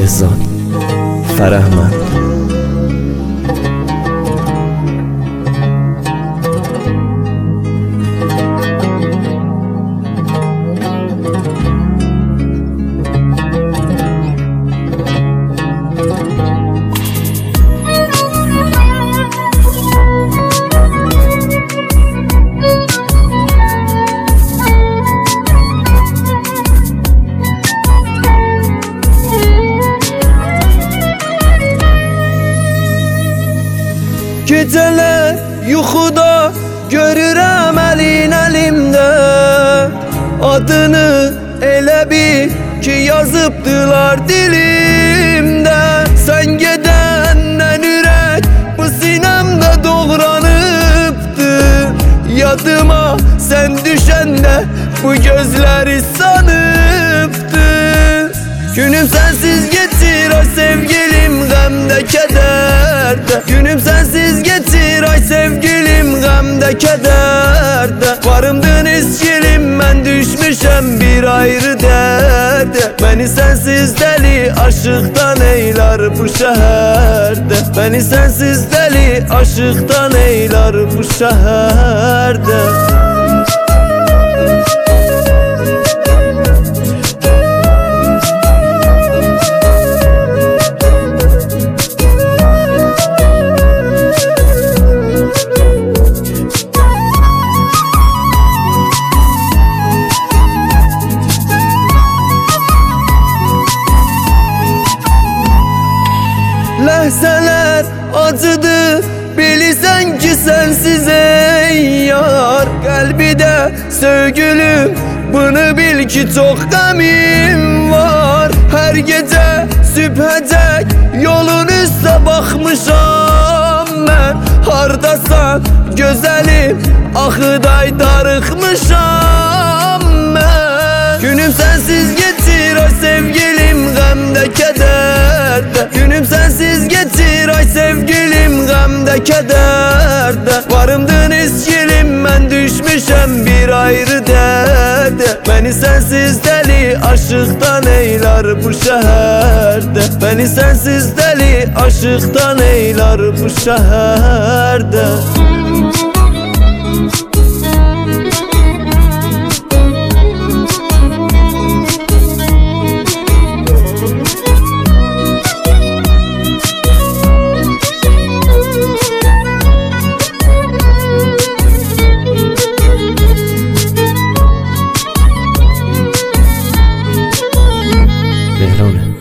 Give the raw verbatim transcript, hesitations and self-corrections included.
Ehzan Fərəhmənd. Gecələr yuxuda görürəm əlin əlimdə, adını elə bil ki yazıbdılar dilimdə. Sən gedəndən ürək bu sinəmdə doğranıbdı, yadıma sən düşəndə bu gözləri sanıbdı. Günüm sensiz geçir ay sevgilim gamda kederde, günüm sensiz geçir ay sevgilim gamda kederde. Varımdın iskilim ben düşmüşem bir ayrı derde. Beni sensiz deli aşıktan eyler bu şehirde. Beni sensiz deli aşıktan eyler bu şehirde. Ləhzələr acıdı, bilirsən ki sensiz ey yar. Qəlbidə sevgilim, bunu bil ki çox qəmim var. Hər gecə sübhəcək yolun üstə baxmışam mən. Hardasan gözəlim, axıday darıxmışam mən. Günüm sensiz geçir ay sevgilim qəmdə kədərdə. Günüm sensiz geçir ay sevgilim gamda kederde. Varımdın iskilim ben düşmüşem bir ayrı derde. Beni sensiz deli aşıktan eyler bu şehirde. Beni sensiz deli aşıktan eyler bu şehirde. Mehran